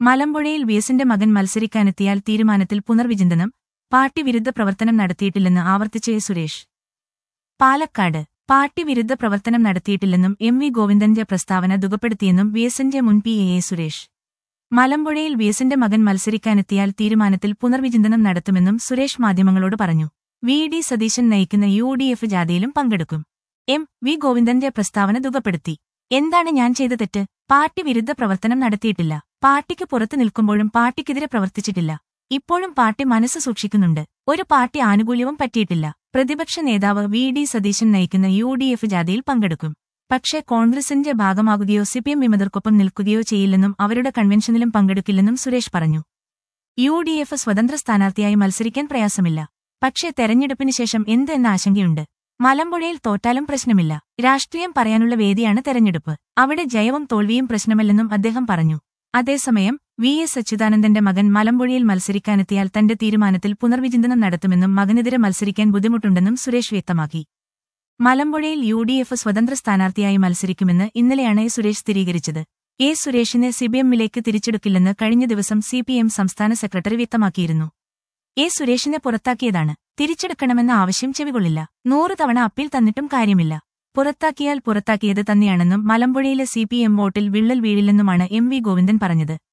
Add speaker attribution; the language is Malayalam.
Speaker 1: മലമ്പുഴയിൽ വിഎസിന്റെ മകൻ മത്സരിക്കാനെത്തിയാൽ തീരുമാനത്തിൽ പുനർവിചിന്തനം, പാർട്ടി വിരുദ്ധ പ്രവർത്തനം നടത്തിയിട്ടില്ലെന്ന് ആവർത്തിച്ച് എ. സുരേഷ്. പാലക്കാട് പാർട്ടി വിരുദ്ധ പ്രവർത്തനം നടത്തിയിട്ടില്ലെന്നും എം.വി. ഗോവിന്ദന്റെ പ്രസ്താവന ദുഃഖപ്പെടുത്തിയെന്നും വിഎസിന്റെ മുൻ പി. എ. സുരേഷ്. മലമ്പുഴയിൽ വിഎസിന്റെ മകൻ മത്സരിക്കാനെത്തിയാൽ തീരുമാനത്തിൽ പുനർവിചിന്തനം നടത്തുമെന്നും സുരേഷ് മാധ്യമങ്ങളോട് പറഞ്ഞു. വി.ഡി. സതീശൻ നയിക്കുന്ന യു.ഡി.എഫ് ജാഥയിലും പങ്കെടുക്കും. എം.വി. ഗോവിന്ദന്റെ പ്രസ്താവന ദുഃഖപ്പെടുത്തി. എന്താണ് ഞാൻ ചെയ്ത തെറ്റ്? പാർട്ടി വിരുദ്ധ പ്രവർത്തനം നടത്തിയിട്ടില്ല. പാർട്ടിക്ക് പുറത്തു നിൽക്കുമ്പോഴും പാർട്ടിക്കെതിരെ പ്രവർത്തിച്ചിട്ടില്ല. ഇപ്പോഴും പാർട്ടി മനസ്സ് സൂക്ഷിക്കുന്നുണ്ട്. ഒരു പാർട്ടി ആനുകൂല്യവും പറ്റിയിട്ടില്ല. പ്രതിപക്ഷ നേതാവ് വി.ഡി. സതീശൻ നയിക്കുന്ന യു.ഡി.എഫ് ജാഥയിൽ പങ്കെടുക്കും. പക്ഷേ കോൺഗ്രസിന്റെ ഭാഗമാകുകയോ സിപിഎം വിമതർക്കൊപ്പം നിൽക്കുകയോ ചെയ്യില്ലെന്നും അവരുടെ കൺവെൻഷനിലും പങ്കെടുക്കില്ലെന്നും സുരേഷ് പറഞ്ഞു. യു.ഡി.എഫ് സ്വതന്ത്ര സ്ഥാനാർത്ഥിയായി മത്സരിക്കാൻ പ്രയാസമില്ല. പക്ഷേ തെരഞ്ഞെടുപ്പിന് ശേഷം എന്ത് എന്ന ആശങ്കയുണ്ട്. മലമ്പുഴയിൽ തോറ്റാലും പ്രശ്നമില്ല. രാഷ്ട്രീയം പറയാനുള്ള വേദിയാണ് തെരഞ്ഞെടുപ്പ്. അവിടെ ജയവും തോൽവിയും പ്രശ്നമല്ലെന്നും അദ്ദേഹം പറഞ്ഞു. അതേസമയം വി.എസ്. അച്യുതാനന്ദന്റെ മകൻ മലമ്പുഴയിൽ മത്സരിക്കാനെത്തിയാൽ തന്റെ തീരുമാനത്തിൽ പുനർവിചിന്തനം നടത്തുമെന്നും മകനെതിരെ മത്സരിക്കാൻ ബുദ്ധിമുട്ടുണ്ടെന്നും സുരേഷ് വ്യക്തമാക്കി. മലമ്പുഴയിൽ യു.ഡി.എഫ് സ്വതന്ത്ര സ്ഥാനാർത്ഥിയായി മത്സരിക്കുമെന്ന് ഇന്നലെയാണ് എ. സുരേഷ് സ്ഥിരീകരിച്ചത്. എ. സുരേഷിനെ സിപിഎമ്മിലേക്ക് തിരിച്ചെടുക്കില്ലെന്ന് കഴിഞ്ഞ ദിവസം സിപിഎം സംസ്ഥാന സെക്രട്ടറി വ്യക്തമാക്കിയിരുന്നു. എ. സുരേഷിനെ പുറത്താക്കിയതാണ്. തിരിച്ചെടുക്കണമെന്ന ആവശ്യം ചെവികൊള്ളില്ല. 100 തവണ അപ്പീൽ തന്നിട്ടും കാര്യമില്ല. പുറത്താക്കിയാൽ പുറത്താക്കിയത് തന്നെയാണെന്നും മലമ്പുഴയിലെ സിപിഎം വോട്ടിൽ വിള്ളൽ വീഴില്ലെന്നുമാണ് എം.വി. ഗോവിന്ദൻ പറഞ്ഞത്.